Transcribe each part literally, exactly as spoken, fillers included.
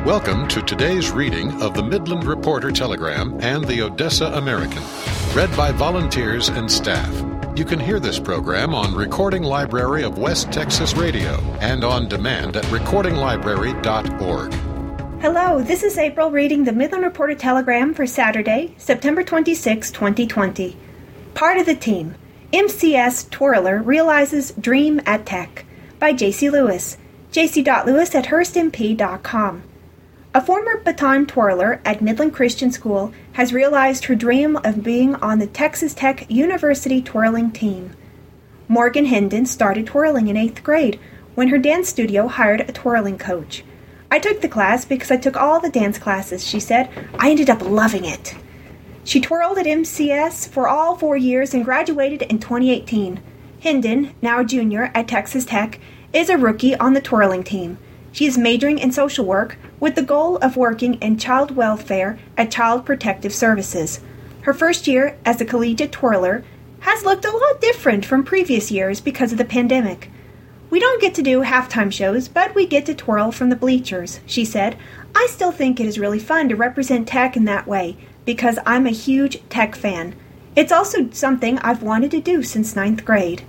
Welcome to today's reading of the Midland Reporter Telegram and the Odessa American, read by volunteers and staff. You can hear this program on Recording Library of West Texas Radio and on demand at recording library dot org. Hello, this is April reading the Midland Reporter Telegram for Saturday, September twenty-sixth, twenty twenty. Part of the team. M C S Twirler realizes dream at Tech by J C Lewis. J C Lewis at hurst m p dot com. A former baton twirler at Midland Christian School has realized her dream of being on the Texas Tech University twirling team. Morgan Hendon started twirling in eighth grade when her dance studio hired a twirling coach. I took the class because I took all the dance classes, she said. I ended up loving it. She twirled at M C S for all four years and graduated in twenty eighteen. Hendon, now a junior at Texas Tech, is a rookie on the twirling team. She is majoring in social work with the goal of working in child welfare at Child Protective Services. Her first year as a collegiate twirler has looked a lot different from previous years because of the pandemic. We don't get to do halftime shows, but we get to twirl from the bleachers, she said. I still think it is really fun to represent Tech in that way because I'm a huge Tech fan. It's also something I've wanted to do since ninth grade.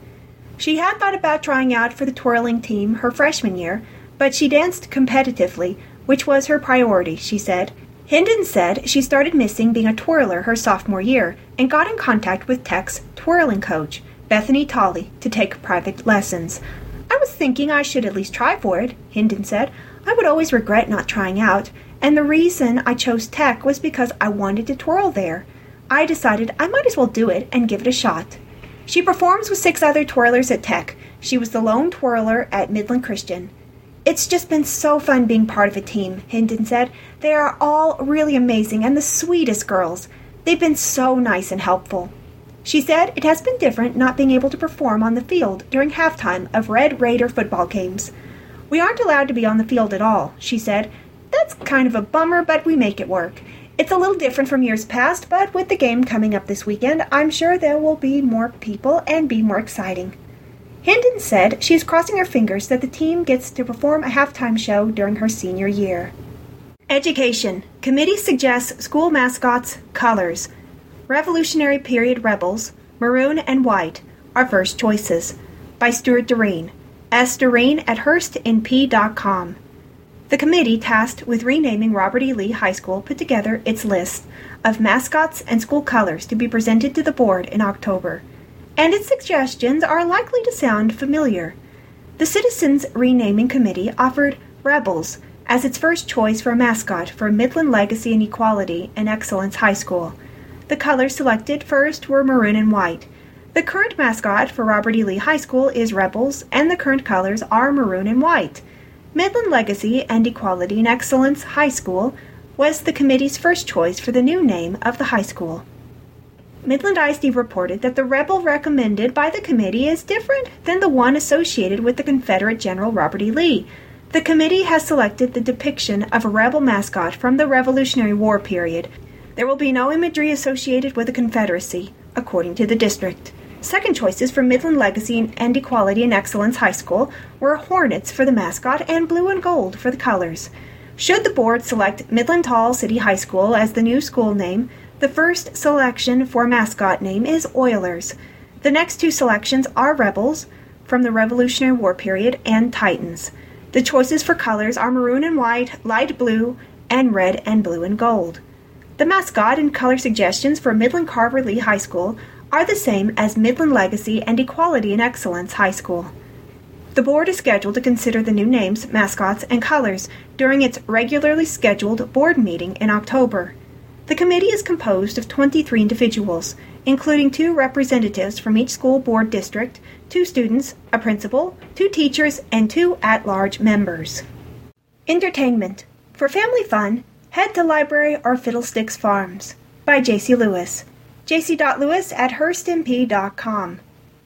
She had thought about trying out for the twirling team her freshman year, but she danced competitively, which was her priority, she said. Hendon said she started missing being a twirler her sophomore year and got in contact with Tech's twirling coach, Bethany Tolley, to take private lessons. I was thinking I should at least try for it, Hendon said. I would always regret not trying out, and the reason I chose Tech was because I wanted to twirl there. I decided I might as well do it and give it a shot. She performs with six other twirlers at Tech. She was the lone twirler at Midland Christian. It's just been so fun being part of a team, Hendon said. They are all really amazing and the sweetest girls. They've been so nice and helpful. She said it has been different not being able to perform on the field during halftime of Red Raider football games. We aren't allowed to be on the field at all, she said. That's kind of a bummer, but we make it work. It's a little different from years past, but with the game coming up this weekend, I'm sure there will be more people and be more exciting. Hendon said she is crossing her fingers that the team gets to perform a halftime show during her senior year. Education. Committee suggests school mascots' colors. Revolutionary Period Rebels, maroon and white, are first choices. By Stuart Doreen. S. Doreen at hurst m p dot com. The committee tasked with renaming Robert E. Lee High School put together its list of mascots and school colors to be presented to the board in October, and its suggestions are likely to sound familiar. The Citizens Renaming Committee offered Rebels as its first choice for a mascot for Midland Legacy and Equality and Excellence High School. The colors selected first were maroon and white. The current mascot for Robert E. Lee High School is Rebels, and the current colors are maroon and white. Midland Legacy and Equality and Excellence High School was the committee's first choice for the new name of the high school. Midland I S D reported that the rebel recommended by the committee is different than the one associated with the Confederate General Robert E. Lee. The committee has selected the depiction of a rebel mascot from the Revolutionary War period. There will be no imagery associated with the Confederacy, according to the district. Second choices for Midland Legacy and Equality and Excellence High School were hornets for the mascot and blue and gold for the colors. Should the board select Midland Tall City High School as the new school name, the first selection for mascot name is Oilers. The next two selections are Rebels from the Revolutionary War period and Titans. The choices for colors are maroon and white, light blue, and red and blue and gold. The mascot and color suggestions for Midland Carver Lee High School are the same as Midland Legacy and Equality and Excellence High School. The board is scheduled to consider the new names, mascots, and colors during its regularly scheduled board meeting in October. The committee is composed of twenty-three individuals, including two representatives from each school board district, two students, a principal, two teachers, and two at-large members. Entertainment. For family fun, head to Library or Fiddlesticks Farms by J C Lewis. J C Lewis at hurst m p dot com.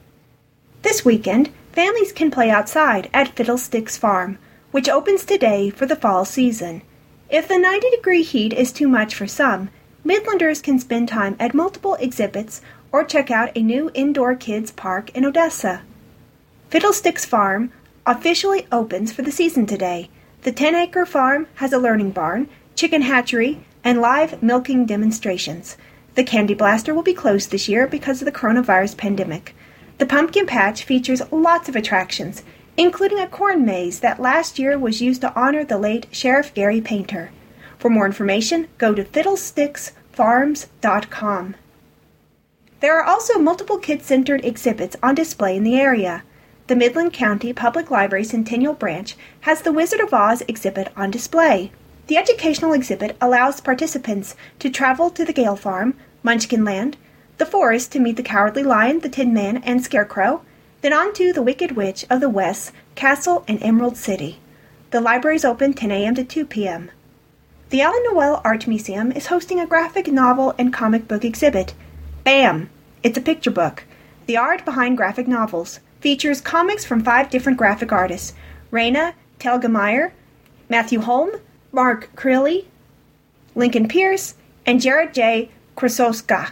This weekend, families can play outside at Fiddlesticks Farm, which opens today for the fall season. If the ninety-degree heat is too much for some, Midlanders can spend time at multiple exhibits or check out a new indoor kids park in Odessa. Fiddlesticks Farm officially opens for the season today. The ten-acre farm has a learning barn, chicken hatchery, and live milking demonstrations. The Candy Blaster will be closed this year because of the coronavirus pandemic. The pumpkin patch features lots of attractions, including a corn maze that last year was used to honor the late Sheriff Gary Painter. For more information, go to fiddlesticksfarms dot com. There are also multiple kid-centered exhibits on display in the area. The Midland County Public Library Centennial Branch has the Wizard of Oz exhibit on display. The educational exhibit allows participants to travel to the Gale Farm, Munchkin Land, the forest to meet the Cowardly Lion, the Tin Man, and Scarecrow, then on to the Wicked Witch of the West, Castle, and Emerald City. The library is open ten a.m. to two p.m. The Alan Noel Art Museum is hosting a graphic novel and comic book exhibit. BAM! It's a picture book. The art behind graphic novels features comics from five different graphic artists: Raina Telgemeier, Matthew Holm, Mark Crilly, Lincoln Pierce, and Jared J. Krasoska.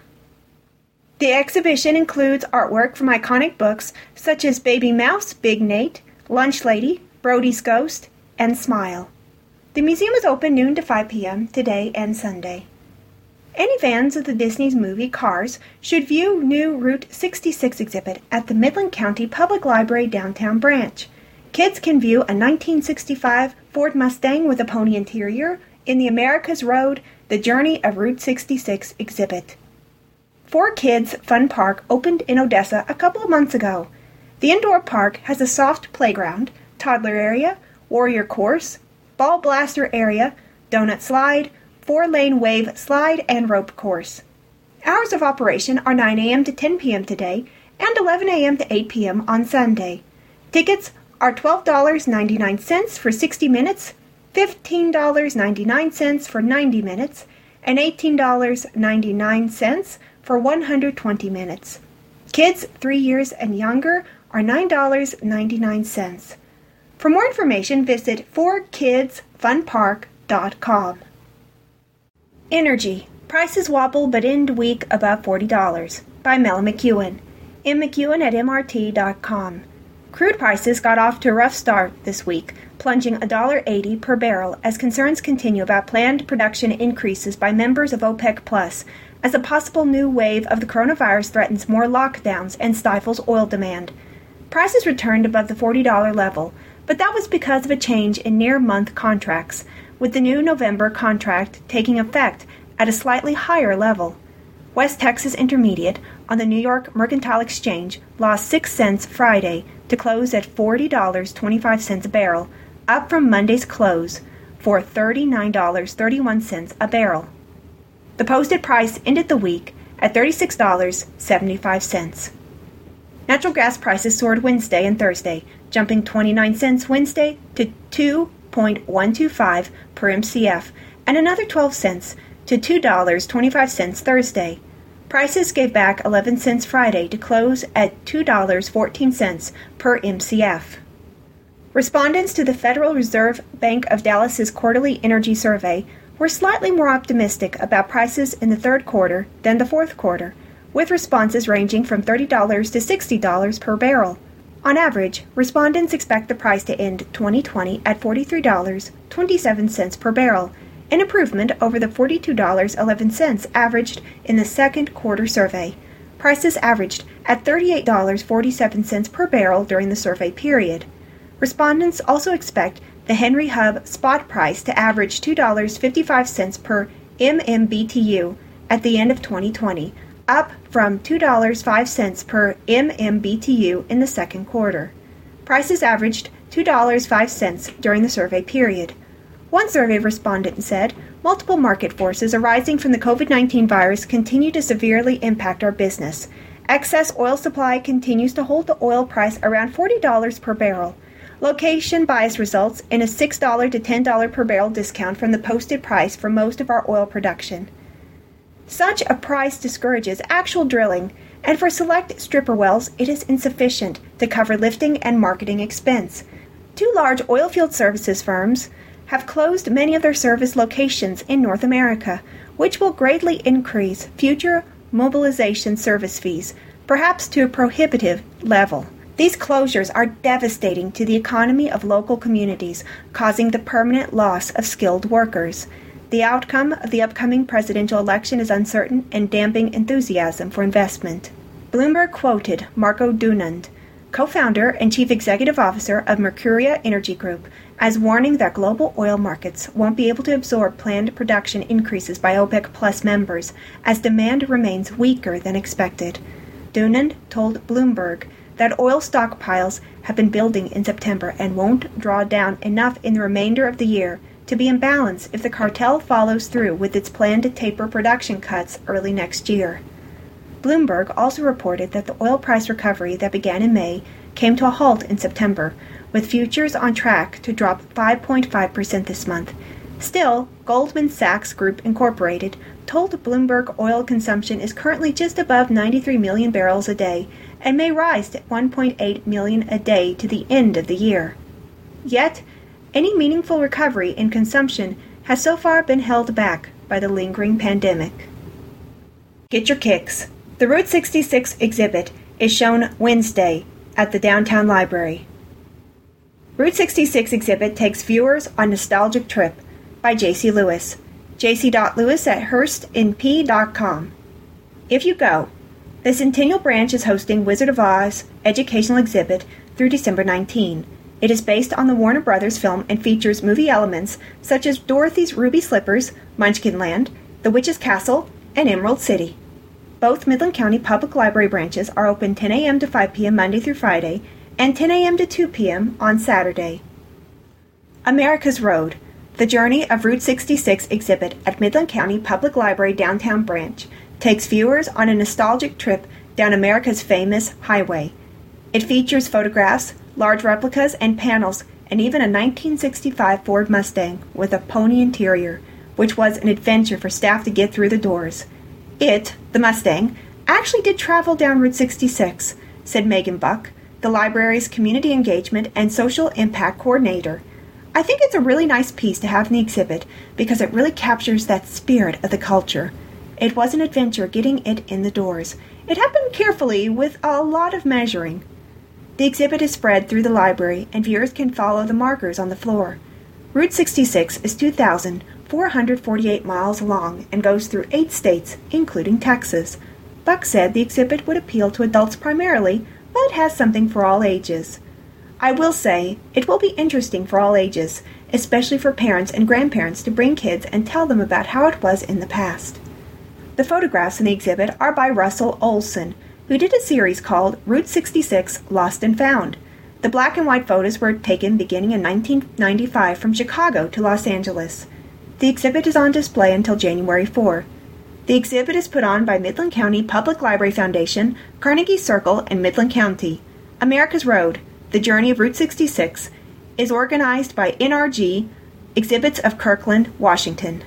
The exhibition includes artwork from iconic books such as Baby Mouse, Big Nate, Lunch Lady, Brody's Ghost, and Smile. The museum is open noon to five p.m. today and Sunday. Any fans of the Disney's movie Cars should view new Route sixty-six exhibit at the Midland County Public Library downtown branch. Kids can view a nineteen sixty-five Ford Mustang with a pony interior in the America's Road, The Journey of Route sixty-six exhibit. Four Kids Fun Park opened in Odessa a couple of months ago. The indoor park has a soft playground, toddler area, warrior course, ball blaster area, donut slide, four-lane wave slide, and rope course. Hours of operation are nine a.m. to ten p.m. today and eleven a.m. to eight p.m. on Sunday. Tickets are twelve dollars and ninety-nine cents for sixty minutes, fifteen dollars and ninety-nine cents for ninety minutes, and eighteen dollars and ninety-nine cents for one hundred twenty minutes. Kids three years and younger are nine dollars and ninety-nine cents. For more information, visit four kids fun park dot com. Energy. Prices wobble but end week above forty dollars. By Mel McEwen. M. McEwen at M R T dot com. Crude prices got off to a rough start this week, plunging one dollar and eighty cents per barrel as concerns continue about planned production increases by members of OPEC Plus, as a possible new wave of the coronavirus threatens more lockdowns and stifles oil demand. Prices returned above the forty dollars level, but that was because of a change in near-month contracts, with the new November contract taking effect at a slightly higher level. West Texas Intermediate on the New York Mercantile Exchange lost six cents Friday to close at forty dollars and twenty-five cents a barrel, up from Monday's close for thirty-nine dollars and thirty-one cents a barrel. The posted price ended the week at thirty-six dollars and seventy-five cents. Natural gas prices soared Wednesday and Thursday, jumping twenty-nine cents Wednesday to two point one two five per M C F, and another twelve cents to two dollars and twenty-five cents Thursday. Prices gave back eleven cents Friday to close at two dollars and fourteen cents per M C F. Respondents to the Federal Reserve Bank of Dallas's quarterly energy survey were slightly more optimistic about prices in the third quarter than the fourth quarter, with responses ranging from thirty dollars to sixty dollars per barrel. On average, respondents expect the price to end twenty twenty at forty-three dollars and twenty-seven cents per barrel, an improvement over the forty-two dollars and eleven cents averaged in the second quarter survey. Prices averaged at thirty-eight dollars and forty-seven cents per barrel during the survey period. Respondents also expect the Henry Hub spot price to average two dollars and fifty-five cents per M M B T U at the end of twenty twenty, up from two dollars and five cents per M M B T U in the second quarter. Prices averaged two dollars and five cents during the survey period. One survey respondent said, multiple market forces arising from the COVID nineteen virus continue to severely impact our business. Excess oil supply continues to hold the oil price around forty dollars per barrel. Location bias results in a six dollars to ten dollars per barrel discount from the posted price for most of our oil production. Such a price discourages actual drilling, and for select stripper wells, it is insufficient to cover lifting and marketing expense. Two large oilfield services firms have closed many of their service locations in North America, which will greatly increase future mobilization service fees, perhaps to a prohibitive level. These closures are devastating to the economy of local communities, causing the permanent loss of skilled workers. The outcome of the upcoming presidential election is uncertain and damping enthusiasm for investment. Bloomberg quoted Marco Dunand, co-founder and chief executive officer of Mercuria Energy Group, as warning that global oil markets won't be able to absorb planned production increases by OPEC Plus members as demand remains weaker than expected. Dunand told Bloomberg that oil stockpiles have been building in September and won't draw down enough in the remainder of the year to be in balance if the cartel follows through with its plan to taper production cuts early next year. Bloomberg also reported that the oil price recovery that began in May came to a halt in September, with futures on track to drop five point five percent this month. Still, Goldman Sachs Group Incorporated told Bloomberg oil consumption is currently just above ninety-three million barrels a day and may rise to one point eight million a day to the end of the year. Yet, any meaningful recovery in consumption has so far been held back by the lingering pandemic. Get your kicks. The Route sixty-six exhibit is shown Wednesday at the Downtown Library. Route sixty-six exhibit takes viewers on nostalgic trip by J C Lewis. j c dot lewis at hurst n p dot com. If you go, the Centennial Branch is hosting Wizard of Oz educational exhibit through December nineteenth. It is based on the Warner Brothers film and features movie elements such as Dorothy's Ruby Slippers, Munchkin Land, The Witch's Castle, and Emerald City. Both Midland County Public Library branches are open ten a.m. to five p.m. Monday through Friday and ten a.m. to two p.m. on Saturday. America's Road, the Journey of Route sixty-six exhibit at Midland County Public Library Downtown Branch, takes viewers on a nostalgic trip down America's famous highway. It features photographs, large replicas and panels, and even a nineteen sixty-five Ford Mustang with a pony interior, which was an adventure for staff to get through the doors. It, the Mustang, actually did travel down Route sixty-six, said Megan Buck, the library's Community Engagement and Social Impact Coordinator. I think it's a really nice piece to have in the exhibit because it really captures that spirit of the culture. It was an adventure getting it in the doors. It happened carefully with a lot of measuring. The exhibit is spread through the library, and viewers can follow the markers on the floor. Route sixty-six is two thousand four hundred forty-eight miles long and goes through eight states, including Texas. Buck said the exhibit would appeal to adults primarily, but has something for all ages. I will say, it will be interesting for all ages, especially for parents and grandparents to bring kids and tell them about how it was in the past. The photographs in the exhibit are by Russell Olson, who did a series called Route sixty-six Lost and Found. The black and white photos were taken beginning in nineteen ninety-five from Chicago to Los Angeles. The exhibit is on display until January fourth. The exhibit is put on by Midland County Public Library Foundation, Carnegie Circle, and Midland County. America's Road, the Journey of Route sixty-six, is organized by N R G, Exhibits of Kirkland, Washington.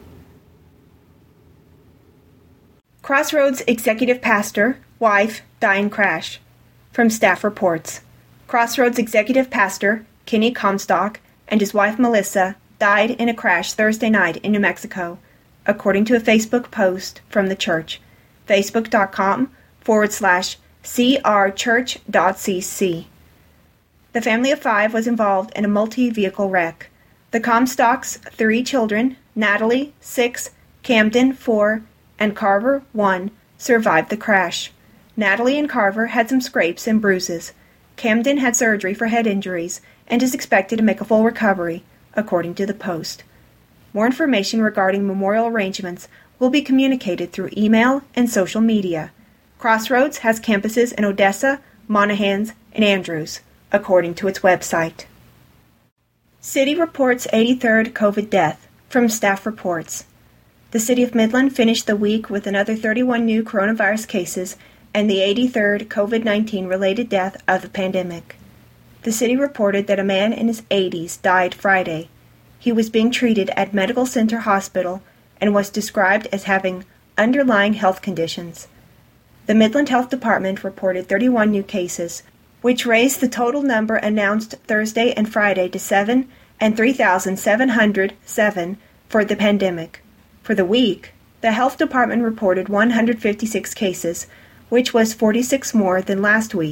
Crossroads Executive Pastor, wife, die in crash. From staff reports. Crossroads Executive Pastor, Kenny Comstock, and his wife Melissa died in a crash Thursday night in New Mexico, according to a Facebook post from the church. Facebook.com forward slash crchurch.cc. The family of five was involved in a multi-vehicle wreck. The Comstocks' three children, Natalie, six, Camden, four, and Carver, one, survived the crash. Natalie and Carver had some scrapes and bruises. Camden had surgery for head injuries and is expected to make a full recovery, according to the Post. More information regarding memorial arrangements will be communicated through email and social media. Crossroads has campuses in Odessa, Monahans, and Andrews, according to its website. City reports eighty-third COVID death, from staff reports. The City of Midland finished the week with another thirty-one new coronavirus cases and the eighty-third COVID nineteen related death of the pandemic. The city reported that a man in his eighties died Friday. He was being treated at Medical Center Hospital and was described as having underlying health conditions. The Midland Health Department reported thirty-one new cases, which raised the total number announced Thursday and Friday to seven and three thousand seven hundred seven for the pandemic. For the week, the Health Department reported one hundred fifty-six cases, which was forty-six more than last week,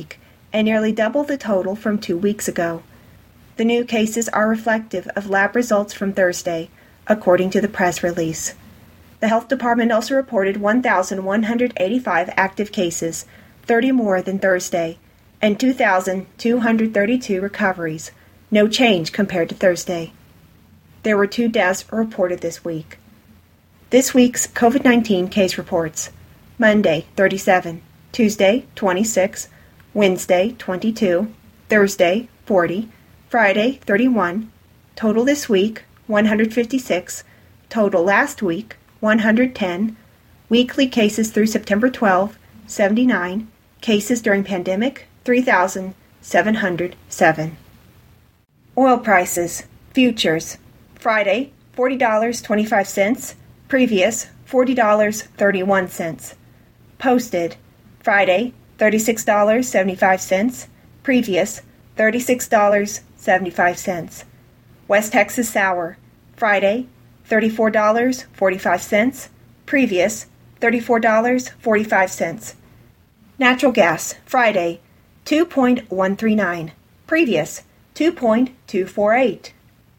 and nearly double the total from two weeks ago. The new cases are reflective of lab results from Thursday, according to the press release. The health department also reported one thousand one hundred eighty-five active cases, thirty more than Thursday, and two thousand two hundred thirty-two recoveries, no change compared to Thursday. There were two deaths reported this week. This week's COVID nineteen case reports: Monday, thirty-seven, Tuesday, twenty-six, Wednesday, twenty-two, Thursday, forty, Friday, thirty-one, total this week, one hundred fifty-six, total last week, one hundred ten, weekly cases through September twelfth, seventy-nine, cases during pandemic, three thousand seven hundred seven. Oil prices, futures, Friday, forty dollars and twenty-five cents, previous, forty dollars and thirty-one cents. Posted, Friday, thirty-six dollars and seventy-five cents, previous, thirty-six dollars and seventy-five cents. West Texas sour, Friday, thirty-four dollars and forty-five cents, previous, thirty-four dollars and forty-five cents. Natural gas, Friday, two point one three nine, previous, two point two four eight.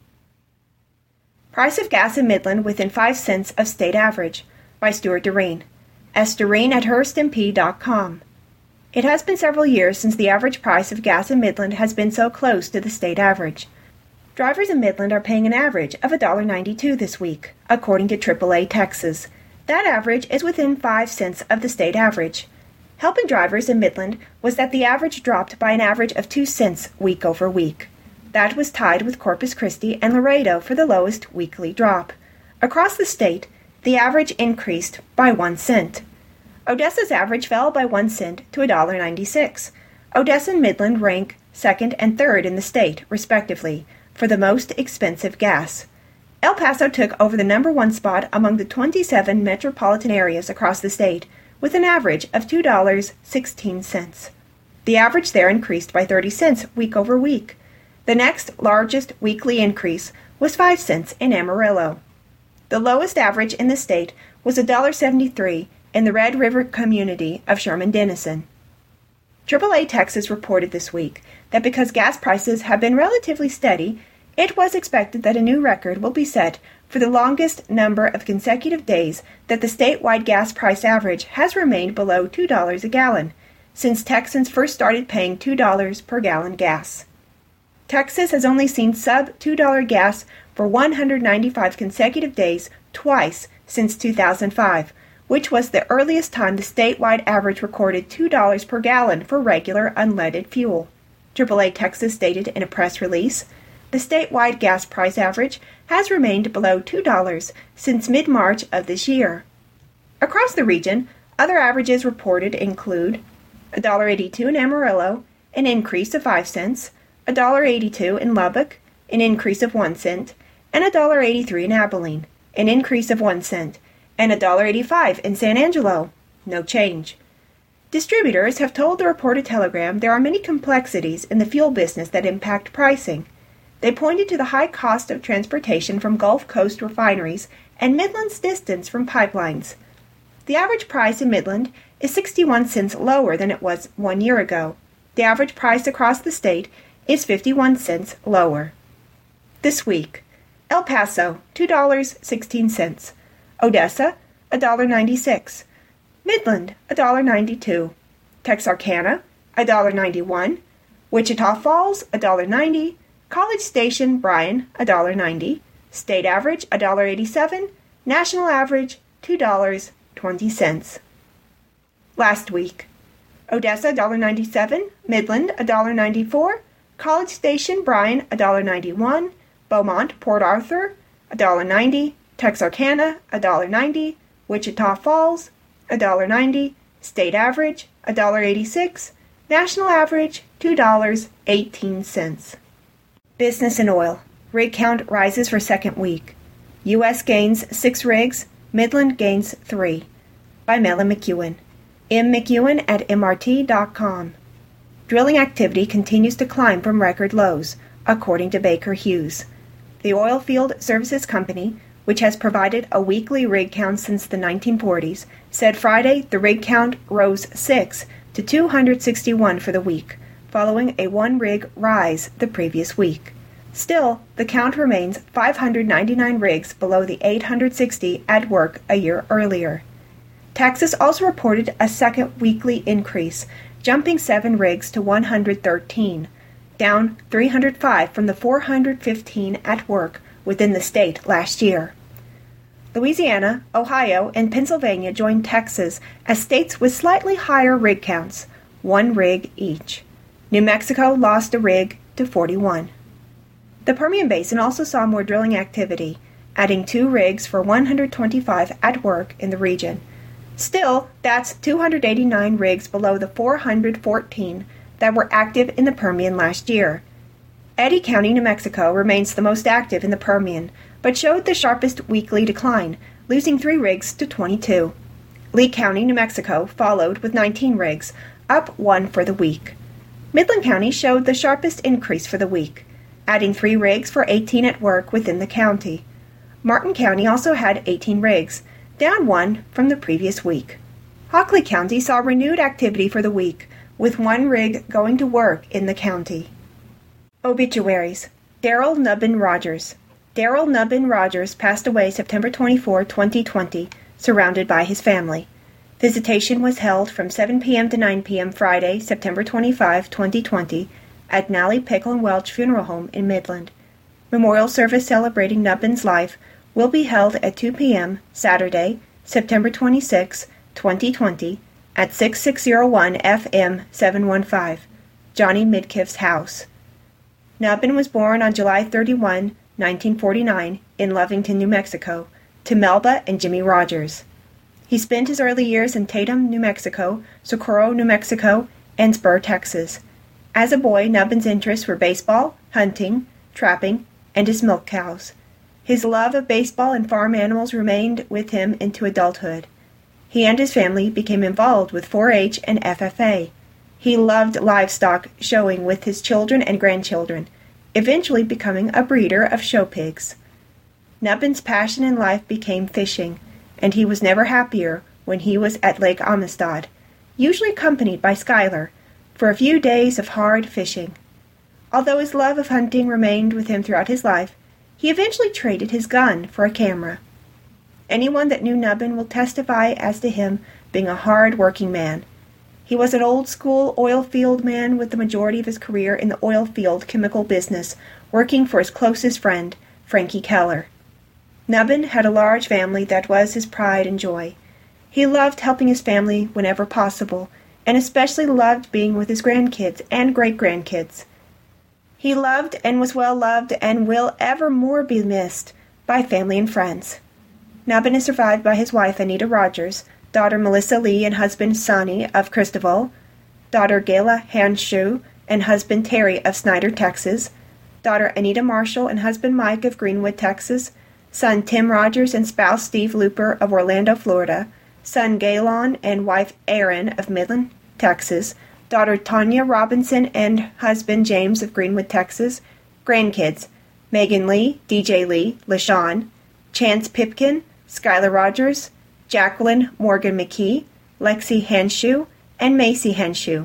Price of gas in Midland within five cents of state average, by Stuart Doreen. S. Doreen at Hurst M P dot com. It has been several years since the average price of gas in Midland has been so close to the state average. Drivers in Midland are paying an average of one dollar and ninety-two cents this week, according to triple A Texas. That average is within five cents of the state average. Helping drivers in Midland was that the average dropped by an average of two cents week over week. That was tied with Corpus Christi and Laredo for the lowest weekly drop. Across the state, the average increased by one cent. Odessa's average fell by one cent to one dollar and ninety-six cents. Odessa and Midland rank second and third in the state, respectively, for the most expensive gas. El Paso took over the number one spot among the twenty-seven metropolitan areas across the state, with an average of two dollars and sixteen cents. The average there increased by thirty cents week over week. The next largest weekly increase was five cents in Amarillo. The lowest average in the state was one dollar and seventy-three cents in the Red River community of Sherman-Denison. triple A Texas reported this week that because gas prices have been relatively steady, it was expected that a new record will be set for the longest number of consecutive days that the statewide gas price average has remained below two dollars a gallon, since Texans first started paying two dollars per gallon gas. Texas has only seen sub-two dollar gas for one hundred ninety-five consecutive days twice since two thousand five, which was the earliest time the statewide average recorded two dollars per gallon for regular unleaded fuel. triple A Texas stated in a press release, the statewide gas price average has remained below two dollars since mid-March of this year. Across the region, other averages reported include one dollar and eighty-two cents in Amarillo, an increase of five cents, one dollar and eighty-two cents in Lubbock, an increase of one cent, and one dollar and eighty-three cents in Abilene, an increase of one cent, and one dollar and eighty-five cents in San Angelo, no change. Distributors have told the Reporter Telegram there are many complexities in the fuel business that impact pricing. They pointed to the high cost of transportation from Gulf Coast refineries and Midland's distance from pipelines. The average price in Midland is sixty-one cents lower than it was one year ago. The average price across the state is fifty-one cents lower. This week, El Paso, two dollars and sixteen cents. Odessa, one dollar and ninety-six cents. Midland, one dollar and ninety-two cents. Texarkana, one dollar and ninety-one cents. Wichita Falls, one dollar and ninety cents. College Station, Bryan, one dollar and ninety cents. State average, one dollar and eighty-seven cents. National average, two dollars and twenty cents. Last week, Odessa, one dollar and ninety-seven cents. Midland, one dollar and ninety-four cents. College Station, Bryan, one dollar and ninety-one cents. Beaumont, Port Arthur, one dollar and ninety cents. Texarkana, one dollar and ninety cents. Wichita Falls, one dollar and ninety cents. State average, one dollar and eighty-six cents. National average, two dollars and eighteen cents. Business and oil. Rig count rises for second week. U S gains six rigs. Midland gains three. By Mela McEwen. M. McEwen at M R T dot com. Drilling activity continues to climb from record lows, according to Baker Hughes. The Oilfield Services Company, which has provided a weekly rig count since the nineteen forties, said Friday the rig count rose six to two hundred sixty-one for the week, following a one-rig rise the previous week. Still, the count remains five hundred ninety-nine rigs below the eight hundred sixty at work a year earlier. Texas also reported a second weekly increase, jumping seven rigs to one hundred thirteen, down three hundred five from the four hundred fifteen at work within the state last year. Louisiana, Ohio, and Pennsylvania joined Texas as states with slightly higher rig counts, one rig each. New Mexico lost a rig to forty-one. The Permian Basin also saw more drilling activity, adding two rigs for one hundred twenty-five at work in the region. Still, that's two hundred eighty-nine rigs below the four hundred fourteen that were active in the Permian last year. Eddy County, New Mexico remains the most active in the Permian, but showed the sharpest weekly decline, losing three rigs to twenty-two. Lee County, New Mexico followed with nineteen rigs, up one for the week. Midland County showed the sharpest increase for the week, adding three rigs for eighteen at work within the county. Martin County also had eighteen rigs, down one from the previous week. Hockley County saw renewed activity for the week, with one rig going to work in the county. Obituaries. Darrell Nubbin Rogers. Darrell Nubbin Rogers passed away September twenty-fourth, twenty twenty, surrounded by his family. Visitation was held from seven p.m. to nine p.m. Friday, September twenty-fifth, twenty twenty, at Nally Pickle and Welch Funeral Home in Midland. Memorial service celebrating Nubbin's life will be held at two p.m. Saturday, September twenty-sixth, twenty twenty, at sixty-six oh one F M seven fifteen, Johnny Midkiff's house. Nubbin was born on July thirty-first, nineteen forty-nine, in Lovington, New Mexico, to Melba and Jimmy Rogers. He spent his early years in Tatum, New Mexico, Socorro, New Mexico, and Spur, Texas. As a boy, Nubbin's interests were baseball, hunting, trapping, and his milk cows. His love of baseball and farm animals remained with him into adulthood. He and his family became involved with four H and F F A. He loved livestock showing with his children and grandchildren, eventually becoming a breeder of show pigs. Nubbin's passion in life became fishing, and he was never happier when he was at Lake Amistad, usually accompanied by Schuyler, for a few days of hard fishing. Although his love of hunting remained with him throughout his life, he eventually traded his gun for a camera. Anyone that knew Nubbin will testify as to him being a hard-working man. He was an old-school oil field man with the majority of his career in the oil field chemical business, working for his closest friend, Frankie Keller. Nubbin had a large family that was his pride and joy. He loved helping his family whenever possible, and especially loved being with his grandkids and great-grandkids. He loved and was well loved and will evermore be missed by family and friends. Nubbin is survived by his wife, Anita Rogers, daughter Melissa Lee and husband Sonny of Christoval, daughter Gayla Hanshu and husband Terry of Snyder, Texas, daughter Anita Marshall and husband Mike of Greenwood, Texas, son Tim Rogers and spouse Steve Looper of Orlando, Florida, son Gaylon and wife Aaron of Midland, Texas, daughter Tanya Robinson and husband James of Greenwood, Texas, grandkids Megan Lee, D J Lee, LaShawn, Chance Pipkin, Schuyler Rogers, Jacqueline Morgan McKee, Lexi Henshaw, and Macy Henshaw.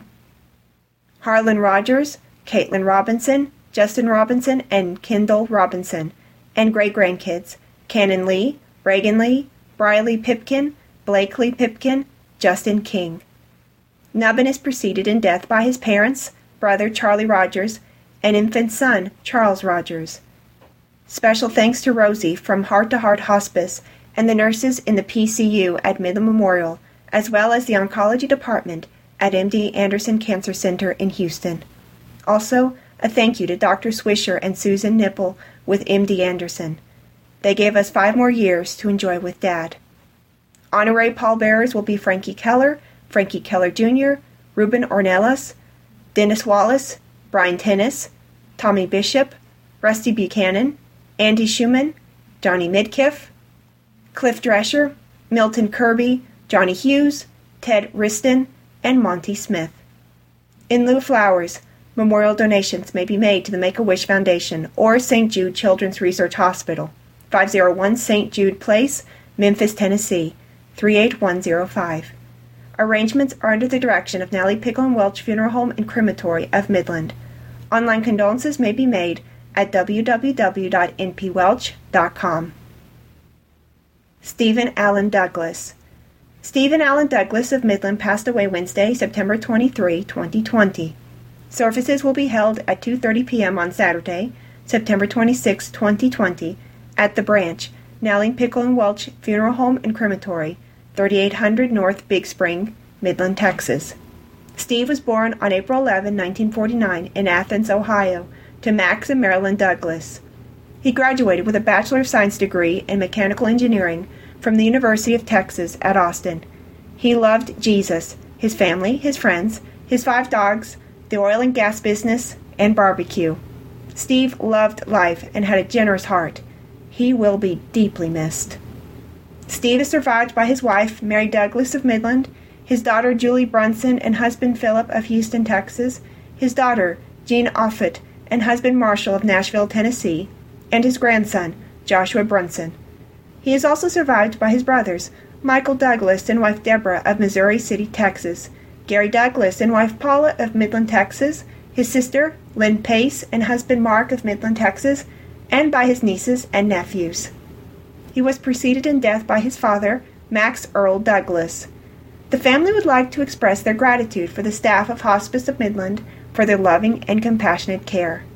Harlan Rogers, Caitlin Robinson, Justin Robinson, and Kendall Robinson, and great-grandkids, Cannon Lee, Reagan Lee, Briley Pipkin, Blakely Pipkin, Justin King. Nubbin is preceded in death by his parents, brother Charlie Rogers, and infant son Charles Rogers. Special thanks to Rosie from Heart to Heart Hospice and the nurses in the P C U at Midland Memorial, as well as the oncology department at M D Anderson Cancer Center in Houston. Also, a thank you to Doctor Swisher and Susan Nipple with M D Anderson. They gave us five more years to enjoy with Dad. Honorary pallbearers will be Frankie Keller, Frankie Keller Junior, Ruben Ornelas, Dennis Wallace, Brian Tennis, Tommy Bishop, Rusty Buchanan, Andy Schumann, Johnny Midkiff, Cliff Drescher, Milton Kirby, Johnny Hughes, Ted Riston, and Monty Smith. In lieu of flowers, memorial donations may be made to the Make-A-Wish Foundation or Saint Jude Children's Research Hospital, five oh one Saint Jude Place, Memphis, Tennessee, three eight one oh five. Arrangements are under the direction of Nellie Pickle and Welch Funeral Home and Crematory of Midland. Online condolences may be made at w w w dot n p welch dot com. Stephen Allen Douglas. Stephen Allen Douglas of Midland passed away Wednesday, September twenty-third, twenty twenty. Services will be held at two thirty p.m. on Saturday, September twenty-sixth, twenty twenty, at The Branch, Nellie Pickle and Welch Funeral Home and Crematory, thirty-eight hundred North Big Spring, Midland, Texas. Steve was born on April eleventh, nineteen forty-nine, in Athens, Ohio, to Max and Marilyn Douglas. He graduated with a Bachelor of Science degree in Mechanical Engineering from the University of Texas at Austin. He loved Jesus, his family, his friends, his five dogs, the oil and gas business, and barbecue. Steve loved life and had a generous heart. He will be deeply missed. Steve is survived by his wife, Mary Douglas of Midland, his daughter, Julie Brunson, and husband, Philip of Houston, Texas, his daughter, Jean Offutt, and husband, Marshall of Nashville, Tennessee, and his grandson, Joshua Brunson. He is also survived by his brothers, Michael Douglas and wife Deborah of Missouri City, Texas, Gary Douglas and wife Paula of Midland, Texas, his sister, Lynn Pace, and husband, Mark of Midland, Texas, and by his nieces and nephews. He was preceded in death by his father, Max Earl Douglas. The family would like to express their gratitude for the staff of Hospice of Midland for their loving and compassionate care.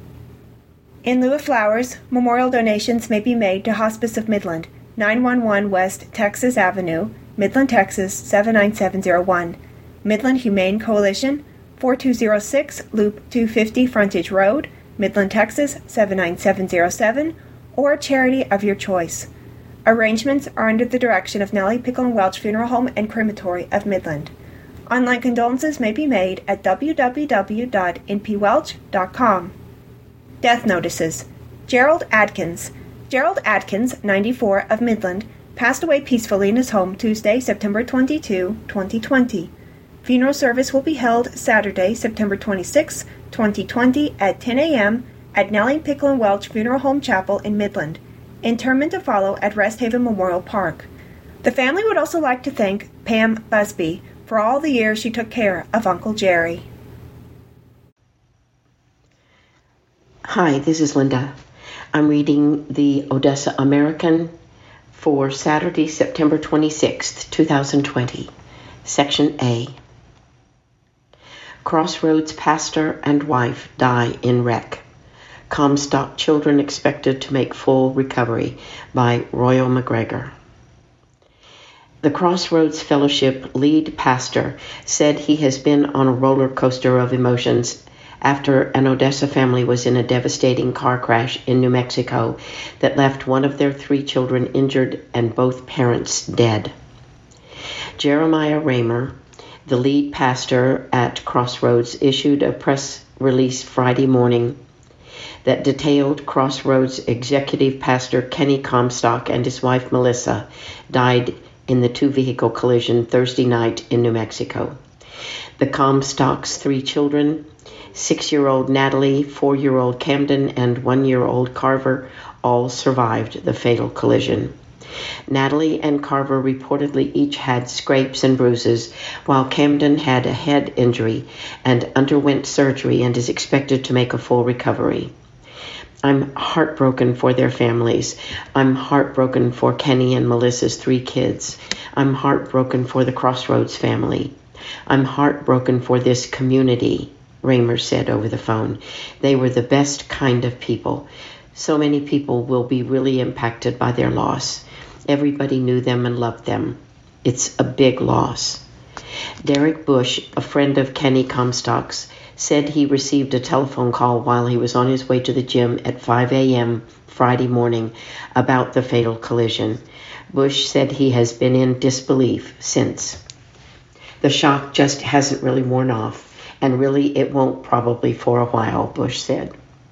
In lieu of flowers, memorial donations may be made to Hospice of Midland, nine one one West Texas Avenue, Midland, Texas seven nine seven zero one, Midland Humane Coalition, four two zero six Loop two fifty Frontage Road, Midland, Texas seven nine seven zero seven, or a charity of your choice. Arrangements are under the direction of Nellie Pickle and Welch Funeral Home and Crematory of Midland. Online condolences may be made at w w w dot n p welch dot com. Death notices. Gerald Adkins. Gerald Adkins, ninety-four, of Midland, passed away peacefully in his home Tuesday, September twenty-second, twenty twenty. Funeral service will be held Saturday, September twenty-sixth, twenty twenty, at ten a.m. at Nellie Pickle and Welch Funeral Home Chapel in Midland. Interment to follow at Rest Haven Memorial Park. The family would also like to thank Pam Busby for all the years she took care of Uncle Jerry. Hi, this is Linda. I'm reading the Odessa American for Saturday, September twenty-sixth, twenty twenty, Section A. Crossroads pastor and wife die in wreck. Comstock children expected to make full recovery by Royal McGregor. The Crossroads Fellowship lead pastor said he has been on a roller coaster of emotions after an Odessa family was in a devastating car crash in New Mexico that left one of their three children injured and both parents dead. Jeremiah Raymer, the lead pastor at Crossroads, issued a press release Friday morning that detailed Crossroads executive pastor Kenny Comstock and his wife Melissa died in the two-vehicle collision Thursday night in New Mexico. The Comstock's three children, six-year-old Natalie, four-year-old Camden, and one-year-old Carver, all survived the fatal collision. Natalie and Carver reportedly each had scrapes and bruises, while Camden had a head injury and underwent surgery and is expected to make a full recovery. I'm heartbroken for their families. I'm heartbroken for Kenny and Melissa's three kids. I'm heartbroken for the Crossroads family. I'm heartbroken for this community, Raymer said over the phone. They were the best kind of people. So many people will be really impacted by their loss. Everybody knew them and loved them. It's a big loss. Derek Bush, a friend of Kenny Comstock's, said he received a telephone call while he was on his way to the gym at five a.m. Friday morning about the fatal collision. Bush said he has been in disbelief since. The shock just hasn't really worn off, and really it won't probably for a while, Bush said.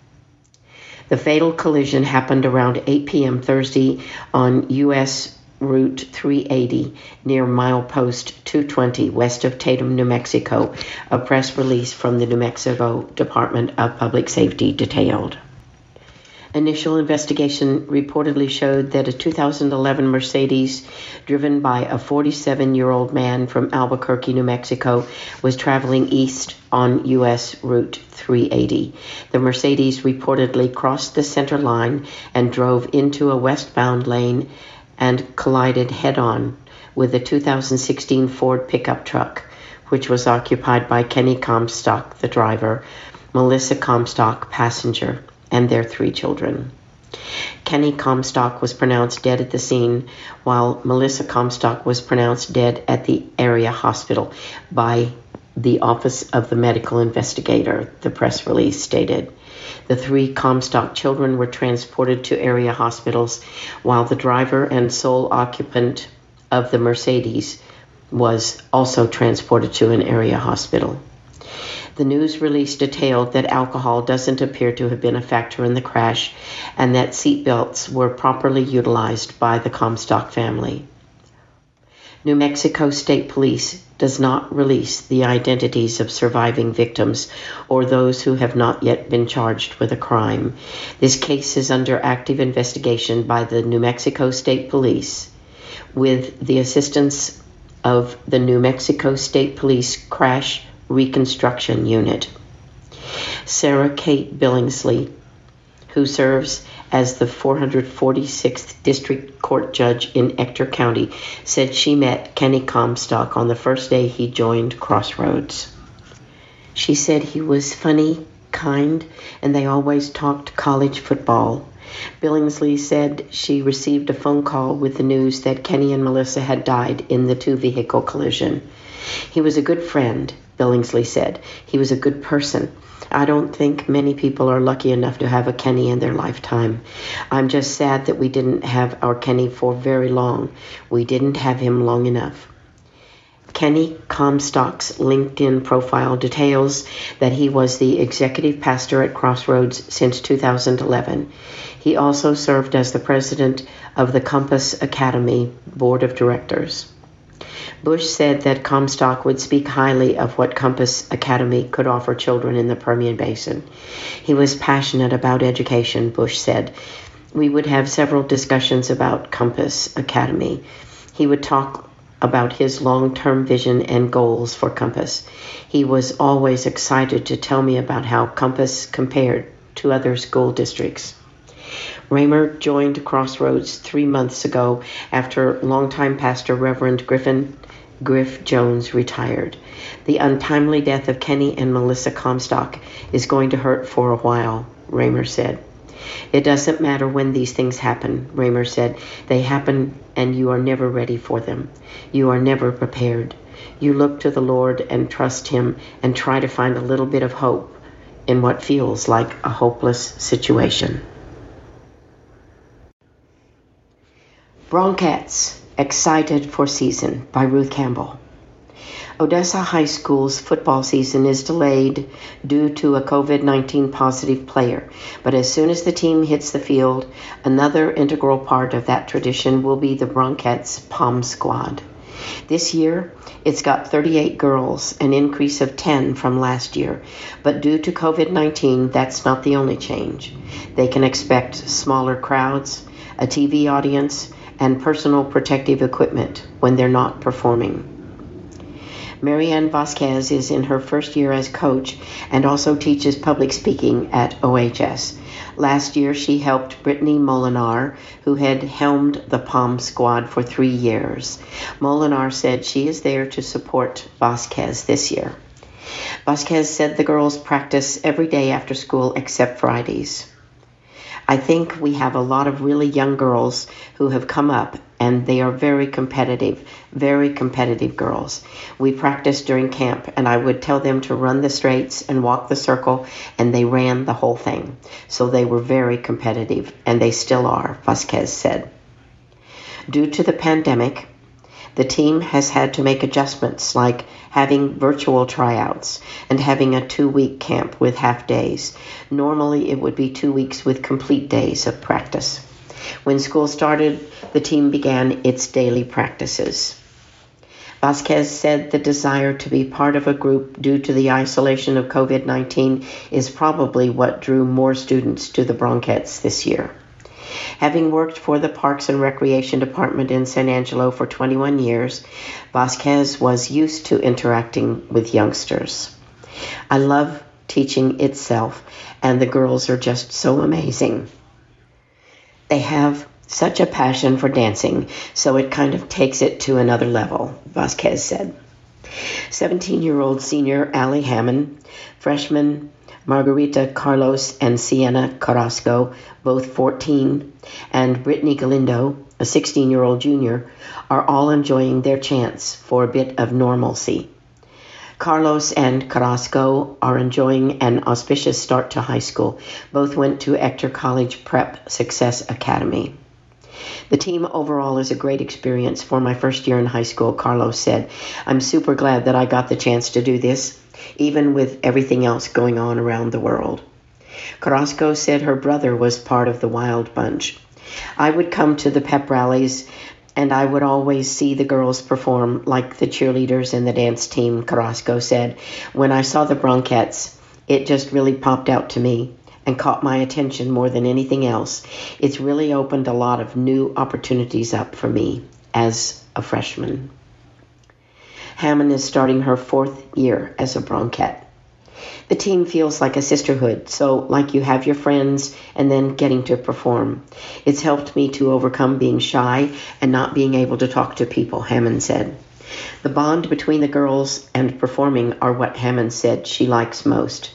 The fatal collision happened around eight p.m. Thursday on U S Route three eighty near milepost two twenty west of Tatum, New Mexico, a press release from the New Mexico Department of Public Safety detailed. Initial investigation reportedly showed that a two thousand eleven Mercedes driven by a forty-seven-year-old man from Albuquerque, New Mexico, was traveling east on U S Route three eighty. The Mercedes reportedly crossed the center line and drove into a westbound lane and collided head-on with a two thousand sixteen Ford pickup truck, which was occupied by Kenny Comstock, the driver, Melissa Comstock, passenger, and their three children. Kenny Comstock was pronounced dead at the scene, while Melissa Comstock was pronounced dead at the area hospital by the Office of the Medical Investigator, the press release stated. The three Comstock children were transported to area hospitals, while the driver and sole occupant of the Mercedes was also transported to an area hospital. The news release detailed that alcohol doesn't appear to have been a factor in the crash and that seatbelts were properly utilized by the Comstock family. New Mexico State Police does not release the identities of surviving victims or those who have not yet been charged with a crime. This case is under active investigation by the New Mexico State Police with the assistance of the New Mexico State Police Crash Reconstruction Unit. Sarah Kate Billingsley, who serves as the four hundred forty-sixth District Court Judge in Ector County, said she met Kenny Comstock on the first day he joined Crossroads. She said he was funny, kind, and they always talked college football. Billingsley said she received a phone call with the news that Kenny and Melissa had died in the two-vehicle collision. He was a good friend, Billingsley said. He was a good person. I don't think many people are lucky enough to have a Kenny in their lifetime. I'm just sad that we didn't have our Kenny for very long. We didn't have him long enough. Kenny Comstock's LinkedIn profile details that he was the executive pastor at Crossroads since two thousand eleven. He also served as the president of the Compass Academy Board of Directors. Bush said that Comstock would speak highly of what Compass Academy could offer children in the Permian Basin. He was passionate about education, Bush said. We would have several discussions about Compass Academy. He would talk about his long-term vision and goals for Compass. He was always excited to tell me about how Compass compared to other school districts. Raymer joined Crossroads three months ago after longtime pastor Reverend Griffin Griff Jones retired. The untimely death of Kenny and Melissa Comstock is going to hurt for a while, Raymer said. It doesn't matter when these things happen, Raymer said. They happen and you are never ready for them. You are never prepared. You look to the Lord and trust Him and try to find a little bit of hope in what feels like a hopeless situation. Bronchettes, Excited for Season by Ruth Campbell. Odessa High School's football season is delayed due to a covid nineteen positive player, but as soon as the team hits the field, another integral part of that tradition will be the Bronchettes Pom Squad. This year, it's got thirty-eight girls, an increase of ten from last year, but due to covid nineteen, that's not the only change. They can expect smaller crowds, a T V audience, and personal protective equipment when they're not performing. Marianne Vasquez is in her first year as coach and also teaches public speaking at O H S. Last year, she helped Brittany Molinar, who had helmed the Pom Squad for three years. Molinar said she is there to support Vasquez this year. Vasquez said the girls practice every day after school except Fridays. I think we have a lot of really young girls who have come up, and they are very competitive, very competitive girls. We practiced during camp, and I would tell them to run the straights and walk the circle, and they ran the whole thing. So they were very competitive, and they still are, Vasquez said. Due to the pandemic, the team has had to make adjustments like having virtual tryouts and having a two-week camp with half days. Normally, it would be two weeks with complete days of practice. When school started, the team began its daily practices. Vasquez said the desire to be part of a group due to the isolation of covid nineteen is probably what drew more students to the Bronchettes this year. Having worked for the Parks and Recreation Department in San Angelo for twenty-one years, Vasquez was used to interacting with youngsters. I love teaching itself, and the girls are just so amazing. They have such a passion for dancing, so it kind of takes it to another level, Vasquez said. seventeen-year-old senior Allie Hammond, freshman Margarita Carlos and Sienna Carrasco, both fourteen, and Brittany Galindo, a sixteen-year-old junior, are all enjoying their chance for a bit of normalcy. Carlos and Carrasco are enjoying an auspicious start to high school. Both went to Ector College Prep Success Academy. The team overall is a great experience for my first year in high school, Carlos said. I'm super glad that I got the chance to do this, even with everything else going on around the world. Carrasco said her brother was part of the Wild Bunch. I would come to the pep rallies, and I would always see the girls perform like the cheerleaders and the dance team, Carrasco said. When I saw the Bronchettes, it just really popped out to me and caught my attention more than anything else. It's really opened a lot of new opportunities up for me as a freshman. Hammond is starting her fourth year as a Bronchette. The team feels like a sisterhood, so like you have your friends and then getting to perform. It's helped me to overcome being shy and not being able to talk to people, Hammond said. The bond between the girls and performing are what Hammond said she likes most.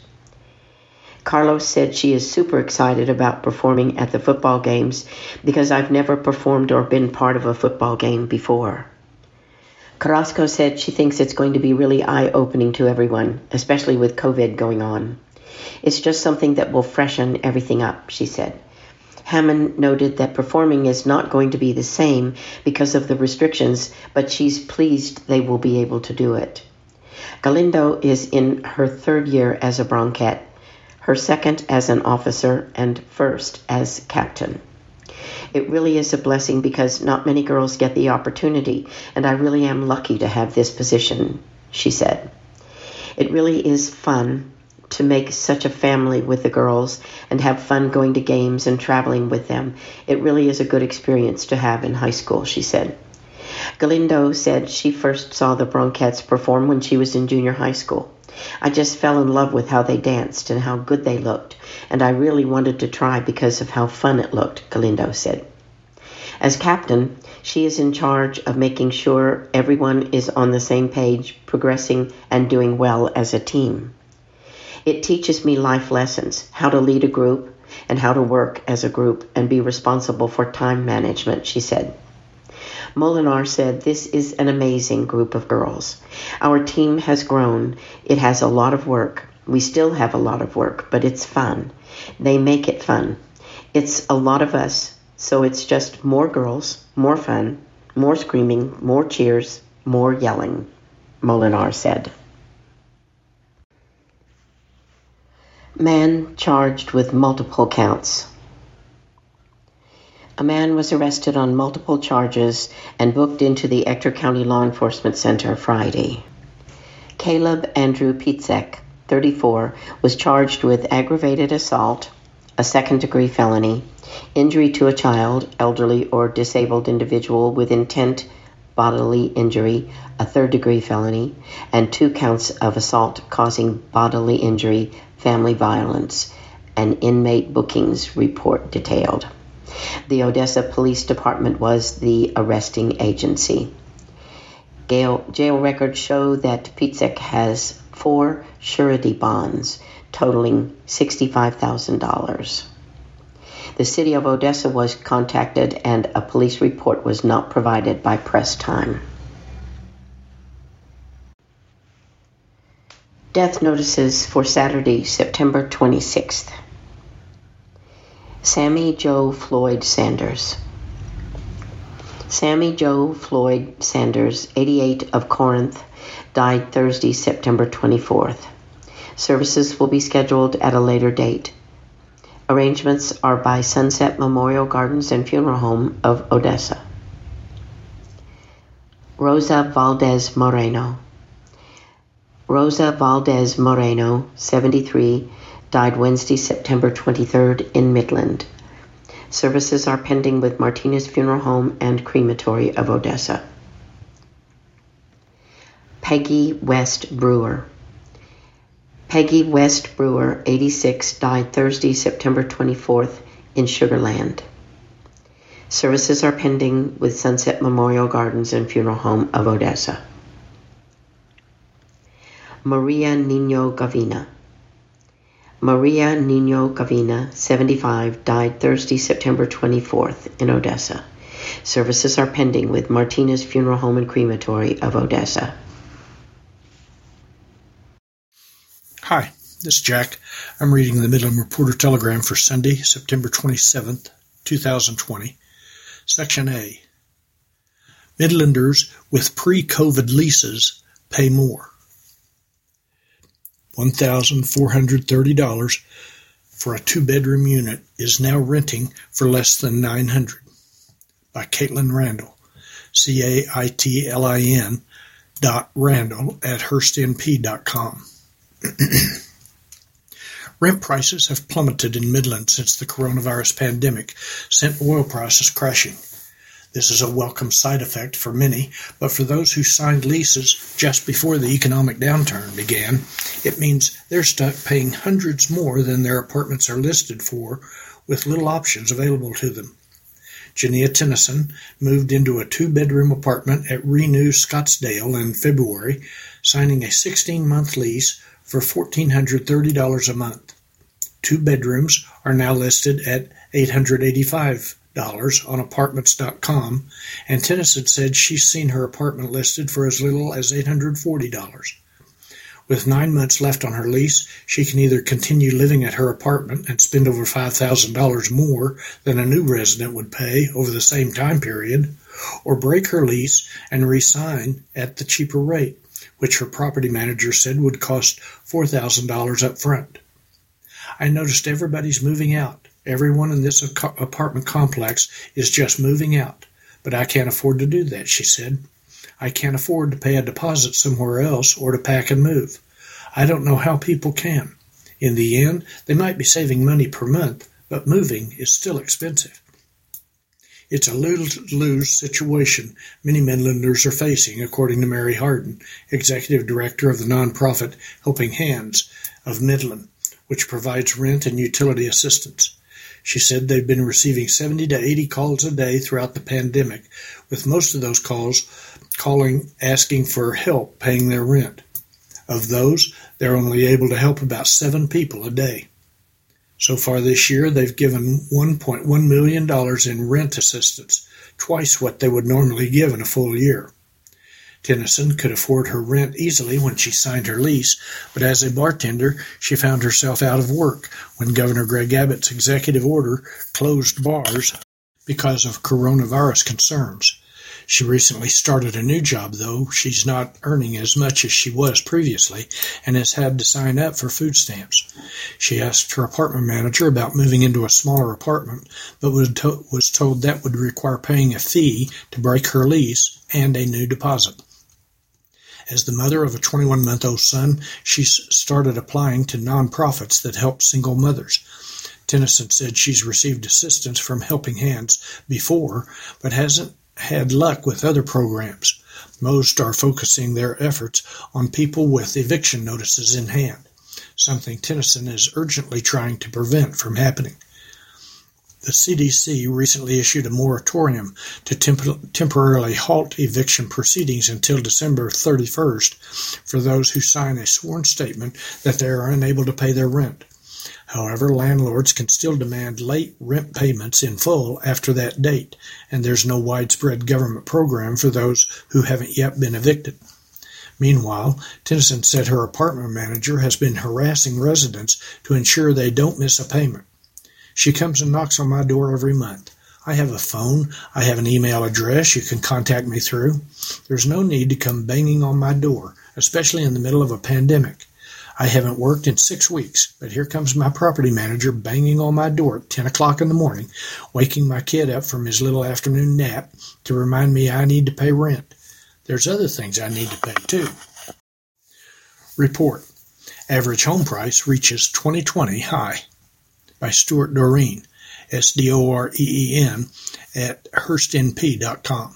Carlos said she is super excited about performing at the football games because I've never performed or been part of a football game before. Carrasco said she thinks it's going to be really eye-opening to everyone, especially with COVID going on. It's just something that will freshen everything up, she said. Hammond noted that performing is not going to be the same because of the restrictions, but she's pleased they will be able to do it. Galindo is in her third year as a Bronchette, her second as an officer, and first as captain. It really is a blessing because not many girls get the opportunity, and I really am lucky to have this position, she said. It really is fun to make such a family with the girls and have fun going to games and traveling with them. It really is a good experience to have in high school, she said. Galindo said she first saw the Bronchettes perform when she was in junior high school. I just fell in love with how they danced and how good they looked, and I really wanted to try because of how fun it looked, Galindo said. As captain, she is in charge of making sure everyone is on the same page, progressing and doing well as a team. It teaches me life lessons, how to lead a group and how to work as a group and be responsible for time management, she said. Molinar said, this is an amazing group of girls. Our team has grown. It has a lot of work. We still have a lot of work, but it's fun. They make it fun. It's a lot of us, so it's just more girls, more fun, more screaming, more cheers, more yelling, Molinar said. Man charged with multiple counts. A man was arrested on multiple charges and booked into the Ector County Law Enforcement Center Friday. Caleb Andrew Pietzek, thirty-four, was charged with aggravated assault, a second-degree felony, injury to a child, elderly, or disabled individual with intent bodily injury, a third-degree felony, and two counts of assault causing bodily injury, family violence, an inmate bookings report detailed. The Odessa Police Department was the arresting agency. Jail, jail records show that Pietzek has four surety bonds totaling sixty-five thousand dollars. The city of Odessa was contacted and a police report was not provided by press time. Death notices for Saturday, September twenty-sixth. Sammy Joe Floyd Sanders. Sammy Joe Floyd Sanders, eighty-eight, of Corinth, died Thursday, September twenty-fourth. Services will be scheduled at a later date. Arrangements are by Sunset Memorial Gardens and Funeral Home of Odessa. Rosa Valdez Moreno. Rosa Valdez Moreno, seventy-three, died Wednesday, September twenty-third in Midland. Services are pending with Martinez Funeral Home and Crematory of Odessa. Peggy West Brewer. Peggy West Brewer, eighty-six, died Thursday, September twenty-fourth in Sugar Land. Services are pending with Sunset Memorial Gardens and Funeral Home of Odessa. Maria Nino Gavina. Maria Nino Gavina, seventy-five, died Thursday, September twenty-fourth in Odessa. Services are pending with Martinez Funeral Home and Crematory of Odessa. Hi, this is Jack. I'm reading the Midland Reporter Telegram for Sunday, September twenty-seventh, two thousand twenty. Section A. Midlanders with pre-COVID leases pay more. one thousand four hundred thirty dollars for a two-bedroom unit is now renting for less than nine hundred dollars. By Caitlin Randall, C A I T L I N dot Randall at Hearst N P dot com. Rent prices have plummeted in Midland since the coronavirus pandemic sent oil prices crashing. This is a welcome side effect for many, but for those who signed leases just before the economic downturn began, it means they're stuck paying hundreds more than their apartments are listed for, with little options available to them. Jania Tennyson moved into a two-bedroom apartment at Renew Scottsdale in February, signing a sixteen-month lease for one thousand four hundred thirty dollars a month. Two bedrooms are now listed at eight hundred eighty-five dollars on apartments dot com, and Tennyson said she's seen her apartment listed for as little as eight hundred forty dollars. With nine months left on her lease, she can either continue living at her apartment and spend over five thousand dollars more than a new resident would pay over the same time period, or break her lease and re-sign at the cheaper rate, which her property manager said would cost four thousand dollars up front. I noticed everybody's moving out. Everyone in this apartment complex is just moving out, but I can't afford to do that, she said. I can't afford to pay a deposit somewhere else or to pack and move. I don't know how people can. In the end, they might be saving money per month, but moving is still expensive. It's a lose-lose situation many Midlanders are facing, according to Mary Harden, Executive Director of the nonprofit Helping Hands of Midland, which provides rent and utility assistance. She said they've been receiving seventy to eighty calls a day throughout the pandemic, with most of those calls calling asking for help paying their rent. Of those, they're only able to help about seven people a day. So far this year, they've given one point one million dollars in rent assistance, twice what they would normally give in a full year. Tennyson could afford her rent easily when she signed her lease, but as a bartender, she found herself out of work when Governor Greg Abbott's executive order closed bars because of coronavirus concerns. She recently started a new job, though she's not earning as much as she was previously and has had to sign up for food stamps. She asked her apartment manager about moving into a smaller apartment, but was, to- was told that would require paying a fee to break her lease and a new deposit. As the mother of a twenty-one-month-old son, she started applying to nonprofits that help single mothers. Tennyson said she's received assistance from Helping Hands before, but hasn't had luck with other programs. Most are focusing their efforts on people with eviction notices in hand, something Tennyson is urgently trying to prevent from happening. The C D C recently issued a moratorium to temp- temporarily halt eviction proceedings until December thirty-first for those who sign a sworn statement that they are unable to pay their rent. However, landlords can still demand late rent payments in full after that date, and there's no widespread government program for those who haven't yet been evicted. Meanwhile, Tennyson said her apartment manager has been harassing residents to ensure they don't miss a payment. She comes and knocks on my door every month. I have a phone. I have an email address you can contact me through. There's no need to come banging on my door, especially in the middle of a pandemic. I haven't worked in six weeks, but here comes my property manager banging on my door at ten o'clock in the morning, waking my kid up from his little afternoon nap to remind me I need to pay rent. There's other things I need to pay too. Report. Average home price reaches twenty twenty high by Stuart Doreen, S D O R E E N, at Hearst N P dot com.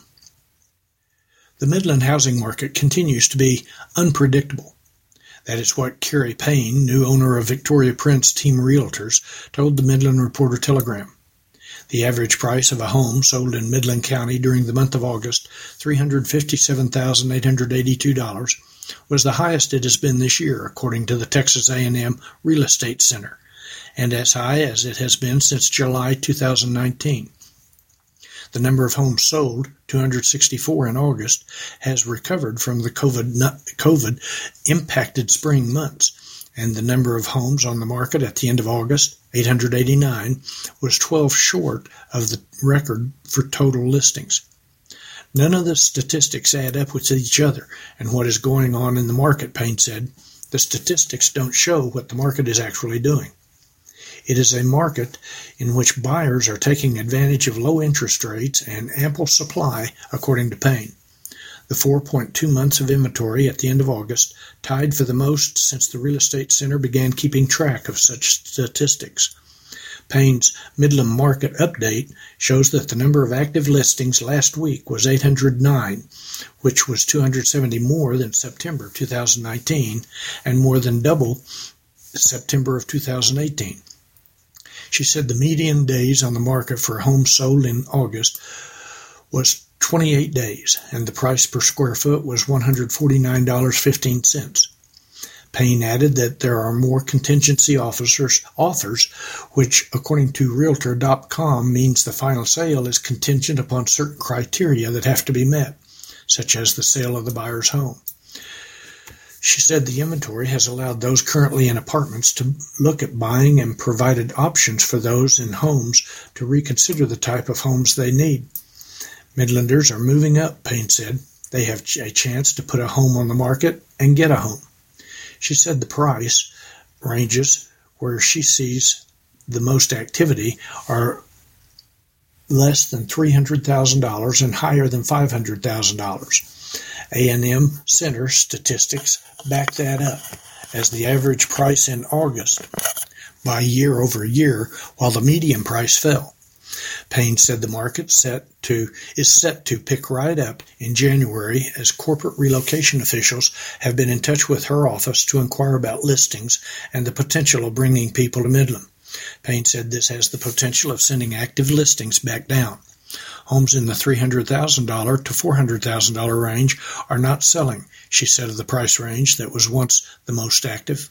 The Midland housing market continues to be unpredictable. That is what Kerry Payne, new owner of Victoria Prince Team Realtors, told the Midland Reporter-Telegram. The average price of a home sold in Midland County during the month of August, three hundred fifty-seven thousand eight hundred eighty-two dollars, was the highest it has been this year, according to the Texas A and M Real Estate Center, and as high as it has been since July two thousand nineteen. The number of homes sold, two hundred sixty-four in August, has recovered from the COVID, COVID-impacted spring months, and the number of homes on the market at the end of August, eight hundred eighty-nine, was twelve short of the record for total listings. None of the statistics add up with each other and what is going on in the market, Payne said. The statistics don't show what the market is actually doing. It is a market in which buyers are taking advantage of low interest rates and ample supply, according to Payne. The four point two months of inventory at the end of August tied for the most since the Real Estate Center began keeping track of such statistics. Payne's Midland Market Update shows that the number of active listings last week was eight hundred nine, which was two hundred seventy more than September two thousand nineteen and more than double September of two thousand eighteen. She said the median days on the market for homes sold in August was twenty-eight days, and the price per square foot was one hundred forty-nine dollars and fifteen cents. Payne added that there are more contingency officers, offers, which, according to Realtor dot com, means the final sale is contingent upon certain criteria that have to be met, such as the sale of the buyer's home. She said the inventory has allowed those currently in apartments to look at buying and provided options for those in homes to reconsider the type of homes they need. Midlanders are moving up, Payne said. They have a chance to put a home on the market and get a home. She said the price ranges where she sees the most activity are less than three hundred thousand dollars and higher than five hundred thousand dollars. A and M Center statistics back that up, as the average price in August by year over year, while the median price fell. Payne said the market set to is set to pick right up in January, as corporate relocation officials have been in touch with her office to inquire about listings and the potential of bringing people to Midland. Payne said this has the potential of sending active listings back down. Homes in the three hundred thousand dollars to four hundred thousand dollars range are not selling, she said of the price range that was once the most active.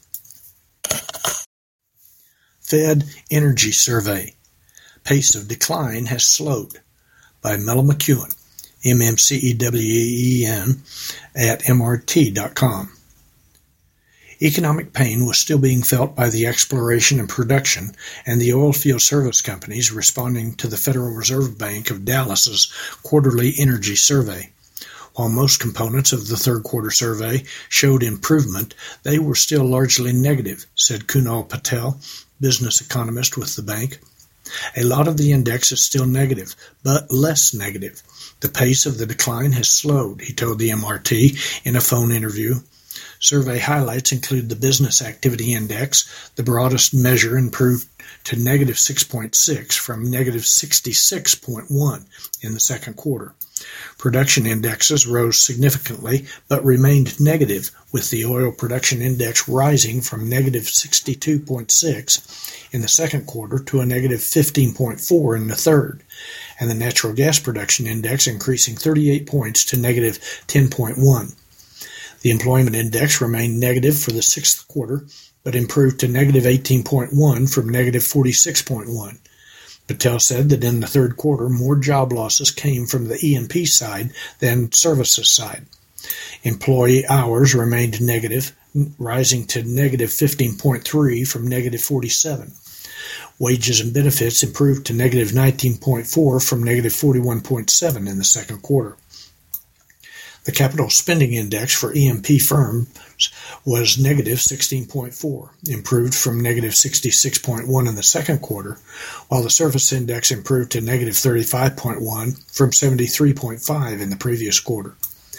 Fed Energy Survey. Pace of decline has slowed, by Mella McEwen, M M C E W E N, at M R T dot com. Economic pain was still being felt by the exploration and production and the oil field service companies responding to the Federal Reserve Bank of Dallas's quarterly energy survey. While most components of the third quarter survey showed improvement, they were still largely negative, said Kunal Patel, business economist with the bank. A lot of the index is still negative, but less negative. The pace of the decline has slowed, he told the M R T in a phone interview. Survey highlights include the Business Activity Index. The broadest measure improved to negative six point six from negative sixty-six point one in the second quarter. Production indexes rose significantly but remained negative, with the Oil Production Index rising from negative sixty-two point six in the second quarter to a negative fifteen point four in the third, and the Natural Gas Production Index increasing thirty-eight points to negative ten point one. The Employment Index remained negative for the sixth quarter, but improved to negative eighteen point one from negative forty-six point one. Patel said that in the third quarter, more job losses came from the E and P side than services side. Employee hours remained negative, rising to negative fifteen point three from negative forty-seven. Wages and benefits improved to negative nineteen point four from negative forty-one point seven in the second quarter. The Capital Spending Index for E and P firms was negative sixteen point four, improved from negative sixty-six point one in the second quarter, while the Service Index improved to negative thirty-five point one from seventy-three point five in the previous quarter.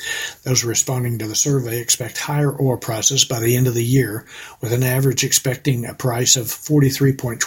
Those responding to the survey expect higher oil prices by the end of the year, with an average expecting a price of forty-three dollars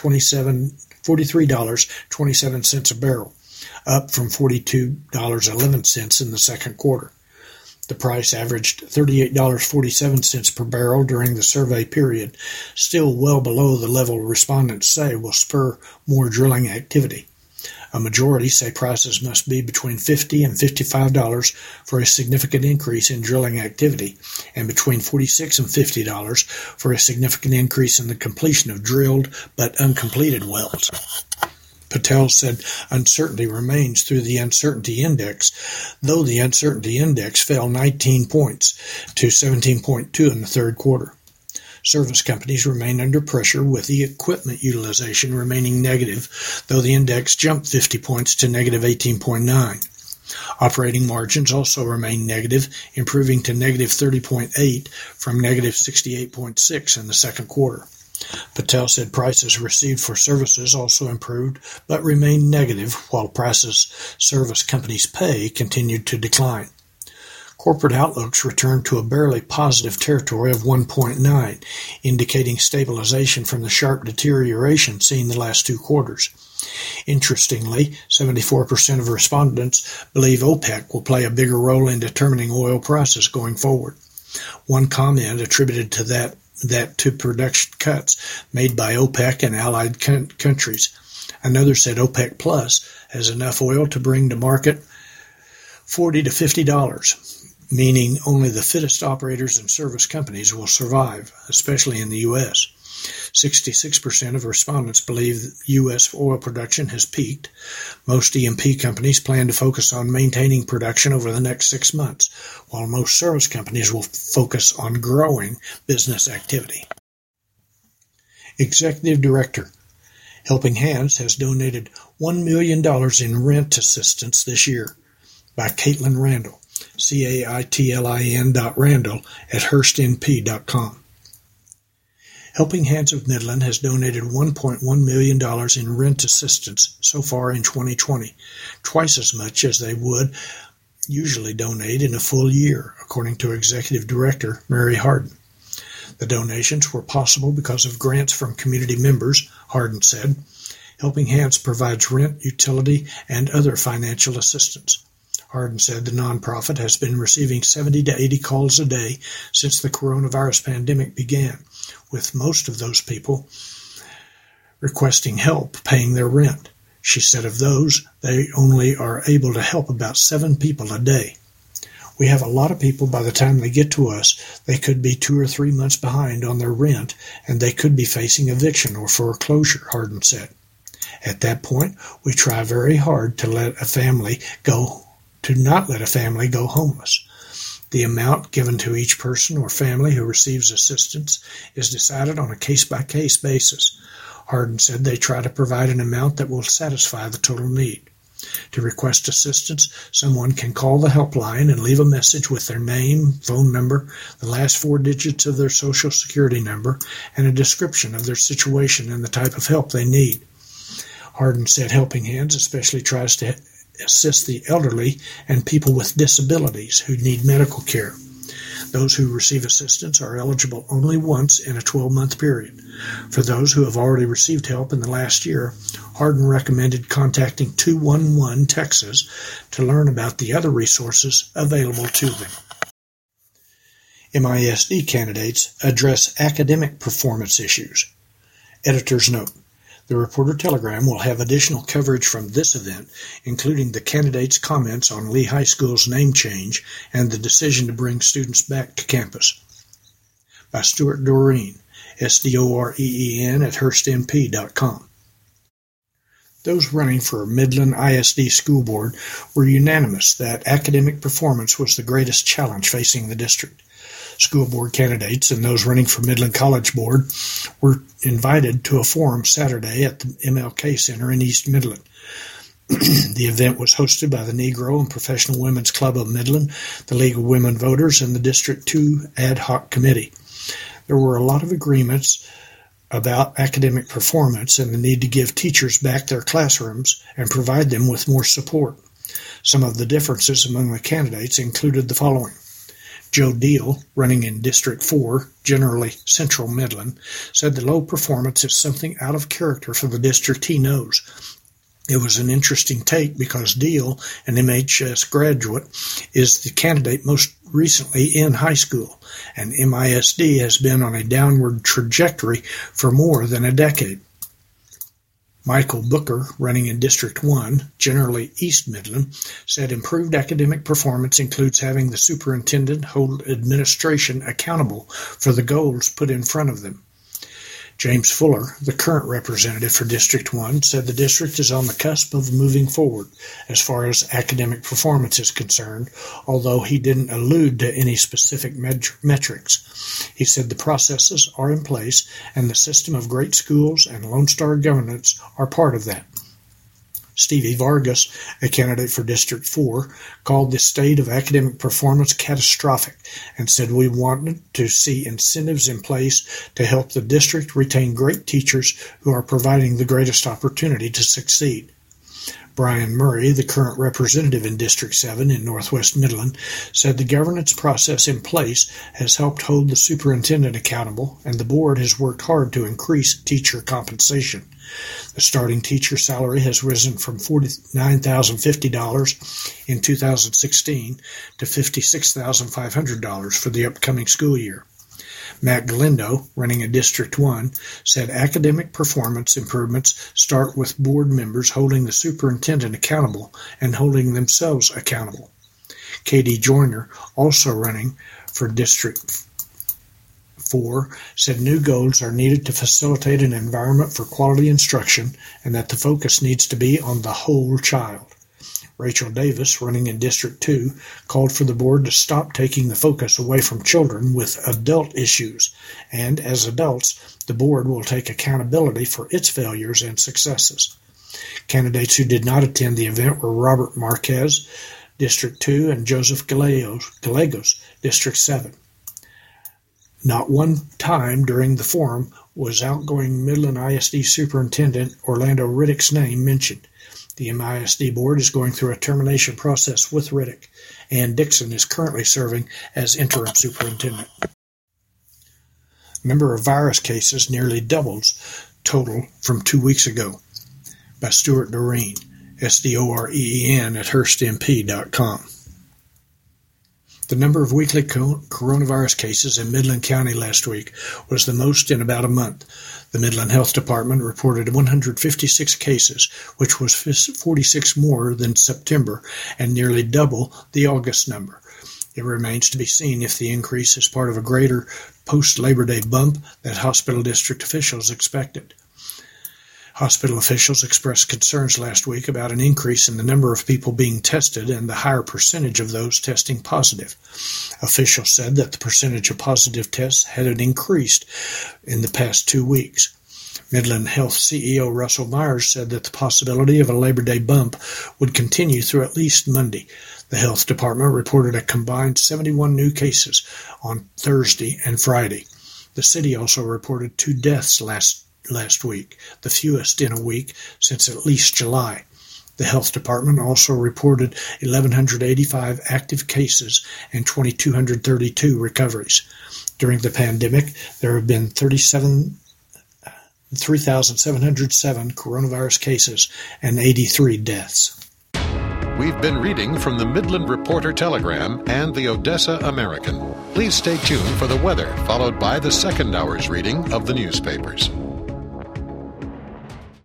and twenty-seven cents a barrel, up from forty-two dollars and eleven cents in the second quarter. The price averaged thirty-eight dollars and forty-seven cents per barrel during the survey period, still well below the level respondents say will spur more drilling activity. A majority say prices must be between fifty dollars and fifty-five dollars for a significant increase in drilling activity, and between forty-six dollars and fifty dollars for a significant increase in the completion of drilled but uncompleted wells. Patel said uncertainty remains through the uncertainty index, though the uncertainty index fell nineteen points to seventeen point two in the third quarter. Service companies remain under pressure, with the equipment utilization remaining negative, though the index jumped fifty points to negative eighteen point nine. Operating margins also remain negative, improving to negative thirty point eight from negative sixty-eight point six in the second quarter. Patel said prices received for services also improved, but remained negative, while prices service companies pay continued to decline. Corporate outlooks returned to a barely positive territory of one point nine, indicating stabilization from the sharp deterioration seen the last two quarters. Interestingly, seventy-four percent of respondents believe OPEC will play a bigger role in determining oil prices going forward. One comment attributed to that that to production cuts made by OPEC and allied con- countries. Another said OPEC Plus has enough oil to bring to market forty to fifty dollars. Meaning only the fittest operators and service companies will survive, especially in the U S. sixty-six percent of respondents believe U S oil production has peaked. Most E and P companies plan to focus on maintaining production over the next six months, while most service companies will focus on growing business activity. Executive Director. Helping Hands has donated one million dollars in rent assistance this year, by Caitlin Randall. C A I T L I N dot Randall at Hearst N P dot com. Helping Hands of Midland has donated one point one million dollars in rent assistance so far in twenty twenty, twice as much as they would usually donate in a full year, according to Executive Director Mary Harden. The donations were possible because of grants from community members, Harden said. Helping Hands provides rent, utility, and other financial assistance. Harden said the nonprofit has been receiving seventy to eighty calls a day since the coronavirus pandemic began, with most of those people requesting help paying their rent. She said of those, they only are able to help about seven people a day. We have a lot of people, by the time they get to us, they could be two or three months behind on their rent, and they could be facing eviction or foreclosure, Harden said. At that point, we try very hard to let a family go to not let a family go homeless. The amount given to each person or family who receives assistance is decided on a case-by-case basis. Harden said they try to provide an amount that will satisfy the total need. To request assistance, someone can call the helpline and leave a message with their name, phone number, the last four digits of their social security number, and a description of their situation and the type of help they need. Harden said Helping Hands especially tries to assist the elderly and people with disabilities who need medical care. Those who receive assistance are eligible only once in a twelve-month period. For those who have already received help in the last year, Harden recommended contacting two one one Texas to learn about the other resources available to them. M I S D candidates address academic performance issues. Editor's note. The Reporter Telegram will have additional coverage from this event, including the candidates' comments on Lee High School's name change and the decision to bring students back to campus. By Stuart Doreen, S D O R E E N at Hearst N P dot com. Those running for Midland I S D School Board were unanimous that academic performance was the greatest challenge facing the district. School board candidates and those running for Midland College Board were invited to a forum Saturday at the M L K Center in East Midland. The event was hosted by the Negro and Professional Women's Club of Midland, the League of Women Voters, and the District two Ad Hoc Committee. There were a lot of agreements about academic performance and the need to give teachers back their classrooms and provide them with more support. Some of the differences among the candidates included the following. Joe Deal, running in District four, generally Central Midland, said the low performance is something out of character for the district he knows. It was an interesting take because Deal, an M H S graduate, is the candidate most recently in high school, and M I S D has been on a downward trajectory for more than a decade. Michael Booker, running in District one, generally East Midland, said improved academic performance includes having the superintendent hold administration accountable for the goals put in front of them. James Fuller, the current representative for District one, said the district is on the cusp of moving forward as far as academic performance is concerned, although he didn't allude to any specific met- metrics. He said the processes are in place and the system of great schools and Lone Star governance are part of that. Stevie Vargas, a candidate for District four, called the state of academic performance catastrophic and said we wanted to see incentives in place to help the district retain great teachers who are providing the greatest opportunity to succeed. Brian Murray, the current representative in District seven in Northwest Midland, said the governance process in place has helped hold the superintendent accountable and the board has worked hard to increase teacher compensation. The starting teacher salary has risen from forty-nine thousand fifty dollars in two thousand sixteen to fifty-six thousand five hundred dollars for the upcoming school year. Matt Galindo, running in District one, said academic performance improvements start with board members holding the superintendent accountable and holding themselves accountable. Katie Joyner, also running for District four, said new goals are needed to facilitate an environment for quality instruction and that the focus needs to be on the whole child. Rachel Davis, running in District two, called for the board to stop taking the focus away from children with adult issues, and as adults, the board will take accountability for its failures and successes. Candidates who did not attend the event were Robert Marquez, District two, and Joseph Gallegos, Gallegos District seven. Not one time during the forum was outgoing Midland I S D Superintendent Orlando Riddick's name mentioned. The M I S D board is going through a termination process with Riddick, and Dixon is currently serving as interim superintendent. Number of virus cases nearly doubles total from two weeks ago. By Stuart Doreen, S D O R E E N at Hearst M P dot com. The number of weekly coronavirus cases in Midland County last week was the most in about a month. The Midland Health Department reported one hundred fifty-six cases, which was forty-six more than September and nearly double the August number. It remains to be seen if the increase is part of a greater post-Labor Day bump that hospital district officials expected. Hospital officials expressed concerns last week about an increase in the number of people being tested and the higher percentage of those testing positive. Officials said that the percentage of positive tests had increased in the past two weeks. Midland Health C E O Russell Myers said that the possibility of a Labor Day bump would continue through at least Monday. The health department reported a combined seventy-one new cases on Thursday and Friday. The city also reported two deaths last last week, the fewest in a week since at least July. The health department also reported one thousand one hundred eighty-five active cases and two thousand two hundred thirty-two recoveries. During the pandemic, there have been three thousand seven hundred seven coronavirus cases and eighty-three deaths. We've been reading from the Midland Reporter Telegram and the Odessa American. Please stay tuned for the weather, followed by the second hour's reading of the newspapers.